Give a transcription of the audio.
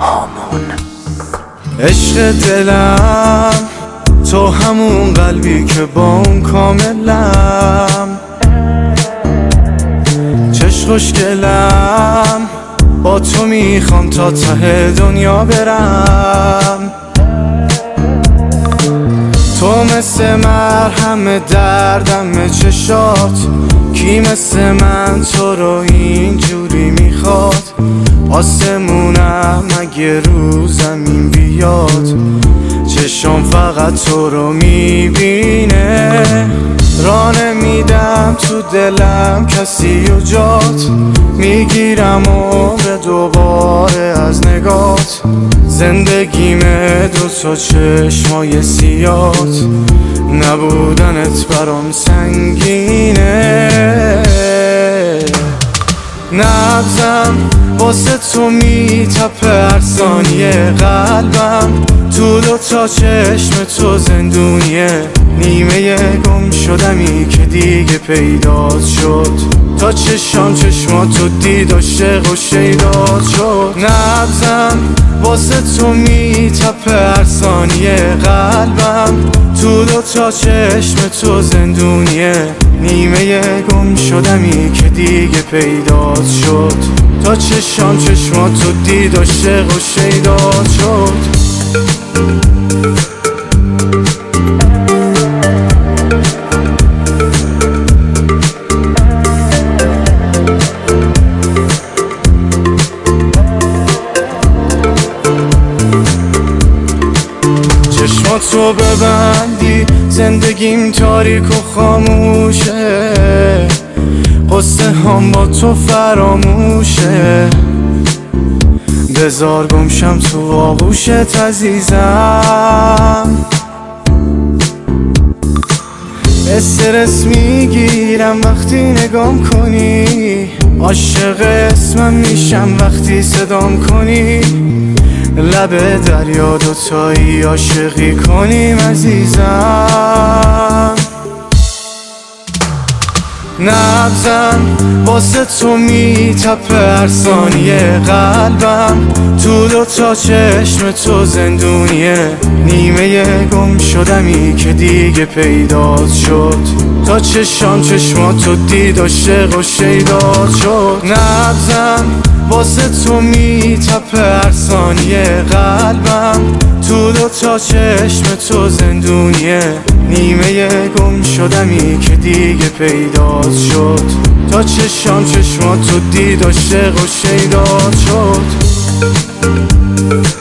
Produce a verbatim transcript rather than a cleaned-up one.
هامون. عشق دلم تو همون قلبی که با اون کاملم، چش خوشگلم با تو میخوام تا ته دنیا برم. تو مثل مرهم دردم چشات، کی مثل من تو رو اینجوری میخواد؟ آسمونم اگه رو زمین بیاد، چشم فقط تو رو میبینه. راه نمیدم تو دلم کسی و جات، میگیرم عمر دوباره از نگات. زندگیمه دو تا چشمای سیات، نبودنت برام سنگینه. نبضم واسه تو میتپه هر ثانیه، قلبم تو دو تا چشم تو زندونیه. نیمه گم شدمی که دیگه پیدات شد، تا چشام چشماتو دید عاشق و شیدات شد. نبضم واسه تو میتپه هر ثانیه، قلبم تو دو تا چشم تو زندونیه. نیمه گم شدمی که دیگه پیدات شد، تا چشام چشماتو دید عاشق و شیدات شد. چشماتو ببندی زندگیم تاریک و خاموشه، قصه هم با تو فراموشه. بذار گمشم تو آغوشت عزیزم، استرس میگیرم وقتی نگام کنی، عاشق اسمم میشم وقتی صدام کنی. لب دریا دوتایی عاشقی کنیم عزیزم. نبضم واسه تو میتپه هر ثانیه، قلبم تو دو تا چشم تو زندونیه. نیمه گم شدمی که دیگه پیدات شد، تا چشام چشماتو دید عاشق و شیدات شد. نبضم واسه تو میتپه هر ثانیه، قلبم تو دو تا چشم تو زندونیه. نیمه گم شدمی که دیگه پیدات شد، تا چشام چشماتو دید عاشق و شیدات شد.